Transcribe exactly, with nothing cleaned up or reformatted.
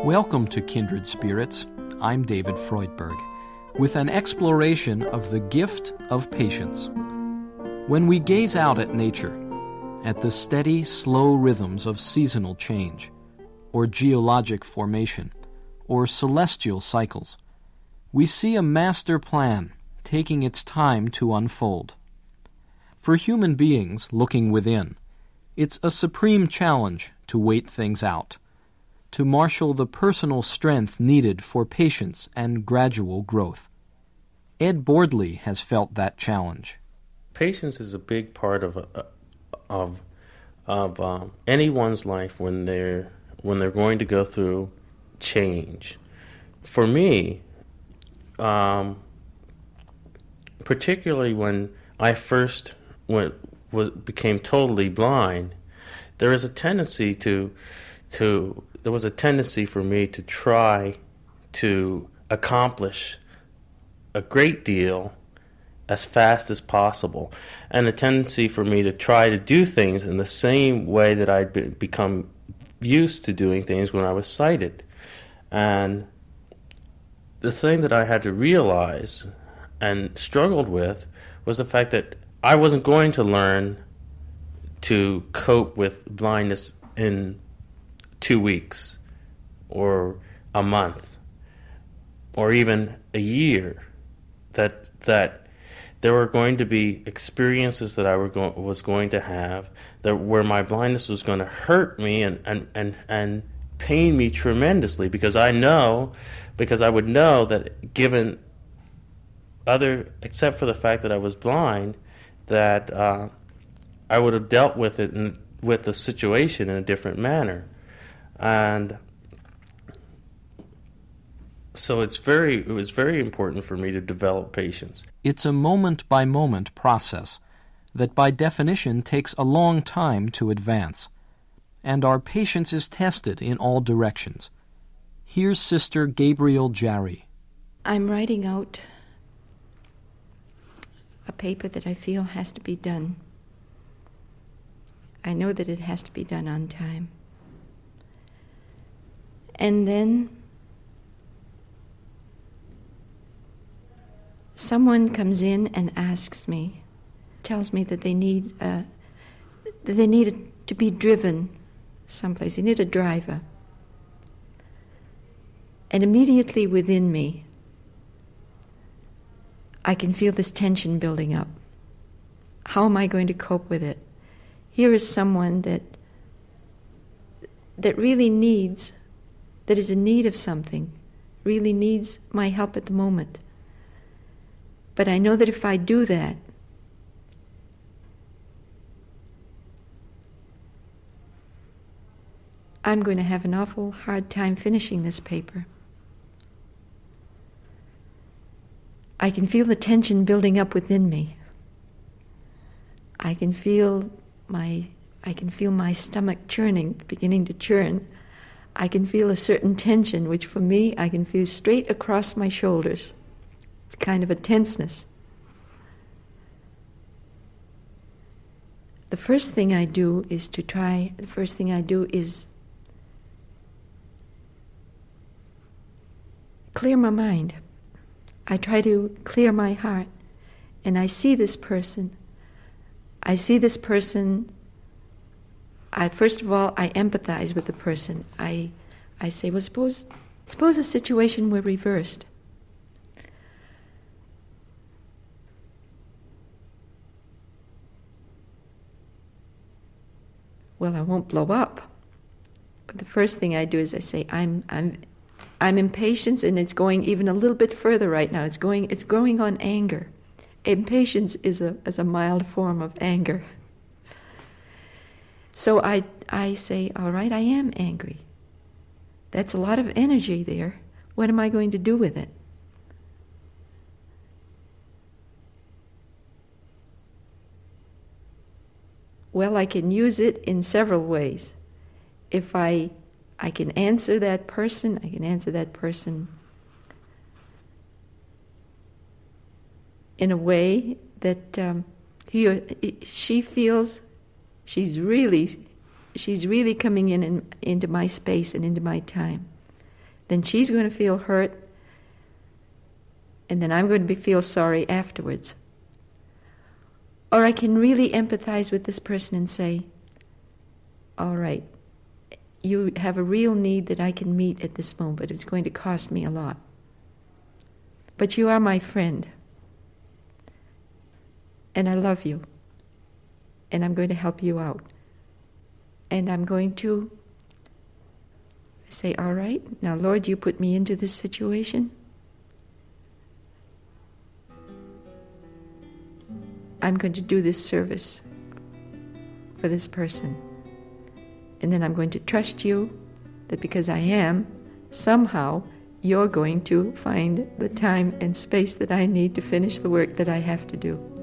Welcome to Kindred Spirits. I'm David Freudberg, with an exploration of the gift of patience. When we gaze out at nature, at the steady, slow rhythms of seasonal change, or geologic formation, or celestial cycles, we see a master plan taking its time to unfold. For human beings looking within, it's a supreme challenge to wait things out, to marshal the personal strength needed for patience and gradual growth. Ed Bordley has felt that challenge. Patience is a big part of uh, of of um, anyone's life when they're when they're going to go through change. For me, um, particularly when I first went was became totally blind, there is a tendency to to there was a tendency for me to try to accomplish a great deal as fast as possible, and a tendency for me to try to do things in the same way that I'd be, become used to doing things when I was sighted. And the thing that I had to realize and struggled with was the fact that I wasn't going to learn to cope with blindness in two weeks or a month or even a year. That that there were going to be experiences that I were go- was going to have that where my blindness was going to hurt me and, and, and, and pain me tremendously, because I know, because I would know that given other, except for the fact that I was blind, that uh, I would have dealt with it in, with the situation in a different manner. And so it's very it was very important for me to develop patience. It's a moment-by-moment process that by definition takes a long time to advance, and our patience is tested in all directions. Here's Sister Gabriel Jarry. I'm writing out a paper that I feel has to be done. I know that it has to be done on time. And then someone comes in and asks me, tells me that they need uh, that they need to be driven someplace. They need a driver. And immediately within me, I can feel this tension building up. How am I going to cope with it? Here is someone that that really needs, that is in need of something, really needs my help at the moment. But I know that if I do that, I'm going to have an awful hard time finishing this paper. I can feel the tension building up within me. I can feel my I can feel my stomach churning, beginning to churn. I can feel a certain tension, which for me, I can feel straight across my shoulders. It's kind of a tenseness. The first thing I do is to try, the first thing I do is clear my mind. I try to clear my heart, and I see this person. I see this person. I first of all, I empathize with the person. I, I say, well, suppose, suppose the situation were reversed. Well, I won't blow up. But the first thing I do is I say, I'm, I'm, I'm impatient, and it's going even a little bit further right now. It's going, it's growing on anger. Impatience is a, is a mild form of anger. So I, I say, all right, I am angry. That's a lot of energy there. What am I going to do with it? Well, I can use it in several ways. If I, I can answer that person, I can answer that person in a way that um, he or she feels she's really, she's really coming in and into my space and into my time. then she's going to feel hurt, and then I'm going to be, feel sorry afterwards. Or I can really empathize with this person and say, all right, you have a real need that I can meet at this moment, but it's going to cost me a lot. But you are my friend, and I love you, and I'm going to help you out. And I'm going to say, all right, now Lord, you put me into this situation. I'm going to do this service for this person. And then I'm going to trust you that because I am, somehow you're going to find the time and space that I need to finish the work that I have to do.